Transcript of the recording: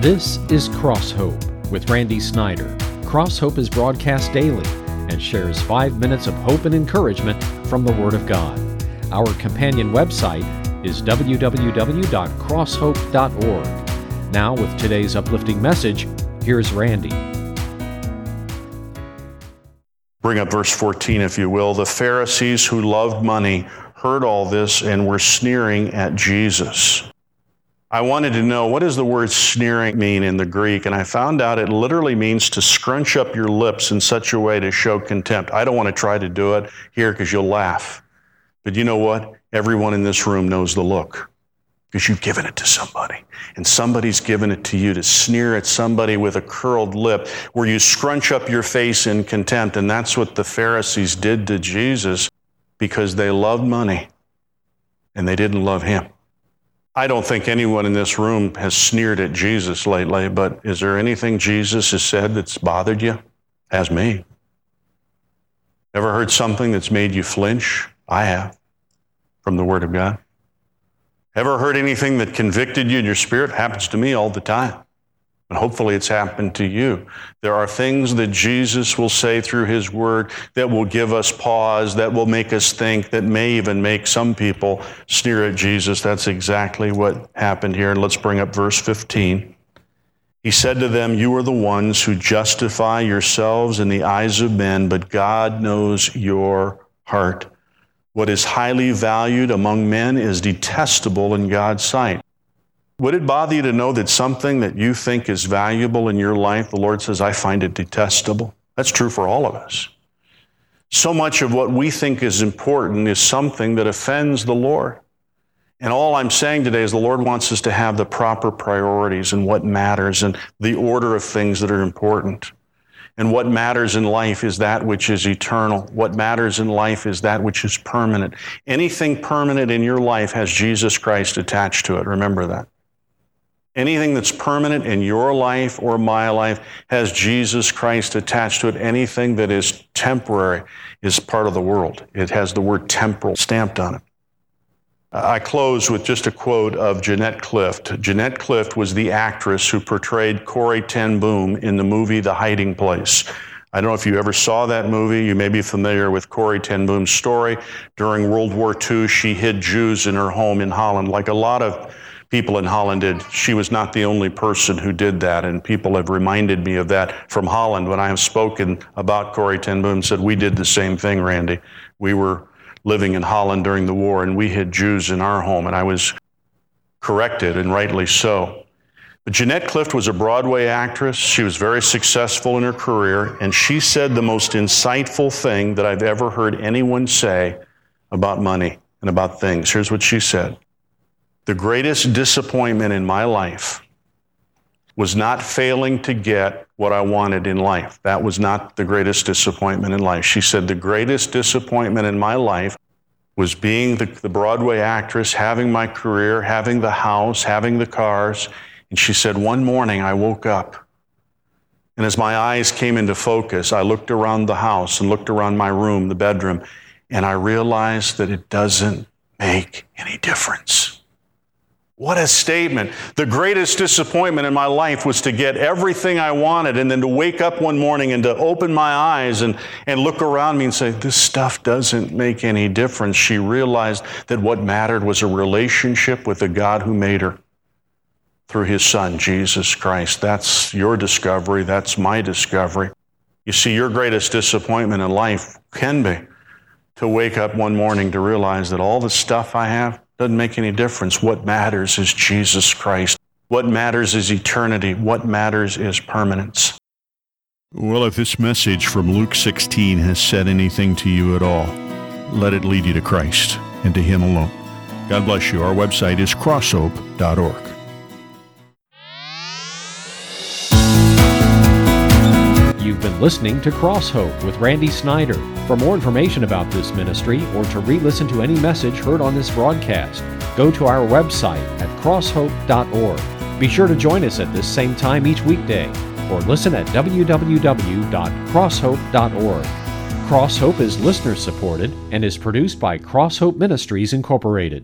This is Cross Hope with Randy Snyder. Cross Hope is broadcast daily and shares 5 minutes of hope and encouragement from the Word of God. Our companion website is www.crosshope.org. Now, with today's uplifting message, here's Randy. Bring up verse 14, if you will. The Pharisees who loved money heard all this and were sneering at Jesus. I wanted to know, what does the word sneering mean in the Greek? And I found out it literally means to scrunch up your lips in such a way to show contempt. I don't want to try to do it here because you'll laugh. But you know what? Everyone in this room knows the look, because you've given it to somebody. And somebody's given it to you to sneer at somebody with a curled lip, where you scrunch up your face in contempt. And that's what the Pharisees did to Jesus, because they loved money and they didn't love him. I don't think anyone in this room has sneered at Jesus lately, but is there anything Jesus has said that's bothered you? Has me. Ever heard something that's made you flinch? I have, from the Word of God. Ever heard anything that convicted you in your spirit? Happens to me all the time. And hopefully it's happened to you. There are things that Jesus will say through His Word that will give us pause, that will make us think, that may even make some people sneer at Jesus. That's exactly what happened here. And let's bring up verse 15. He said to them, "You are the ones who justify yourselves in the eyes of men, but God knows your heart. What is highly valued among men is detestable in God's sight." Would it bother you to know that something that you think is valuable in your life, the Lord says, I find it detestable? That's true for all of us. So much of what we think is important is something that offends the Lord. And all I'm saying today is the Lord wants us to have the proper priorities and what matters and the order of things that are important. And what matters in life is that which is eternal. What matters in life is that which is permanent. Anything permanent in your life has Jesus Christ attached to it. Remember that. Anything that's permanent in your life or my life has Jesus Christ attached to it. Anything that is temporary is part of the world. It has the word temporal stamped on it. I close with just a quote of Jeanette Clift. Jeanette Clift was the actress who portrayed Corrie ten Boom in the movie The Hiding Place. I don't know if you ever saw that movie. You may be familiar with Corrie ten Boom's story. During World War II, she hid Jews in her home in Holland, like a lot of people in Holland did. She was not the only person who did that, and people have reminded me of that from Holland when I have spoken about Corrie ten Boom, said, we did the same thing, Randy. We were living in Holland during the war, and we hid Jews in our home, and I was corrected, and rightly so. But Jeanette Clift was a Broadway actress. She was very successful in her career, and she said the most insightful thing that I've ever heard anyone say about money and about things. Here's what she said. The greatest disappointment in my life was not failing to get what I wanted in life. That was not the greatest disappointment in life. She said the greatest disappointment in my life was being the Broadway actress, having my career, having the house, having the cars. And she said, one morning I woke up, and as my eyes came into focus, I looked around the house and looked around my room, the bedroom, and I realized that it doesn't make any difference. What a statement. The greatest disappointment in my life was to get everything I wanted and then to wake up one morning and to open my eyes and look around me and say, this stuff doesn't make any difference. She realized that what mattered was a relationship with the God who made her through His Son, Jesus Christ. That's your discovery. That's my discovery. You see, your greatest disappointment in life can be to wake up one morning to realize that all the stuff I have doesn't make any difference. What matters is Jesus Christ. What matters is eternity. What matters is permanence. Well, if this message from Luke 16 has said anything to you at all, let it lead you to Christ and to Him alone. God bless you. Our website is crosshope.org. You've been listening to Cross Hope with Randy Snyder. For more information about this ministry or to re-listen to any message heard on this broadcast, go to our website at crosshope.org. Be sure to join us at this same time each weekday or listen at www.crosshope.org. Cross Hope is listener supported and is produced by Cross Hope Ministries Incorporated.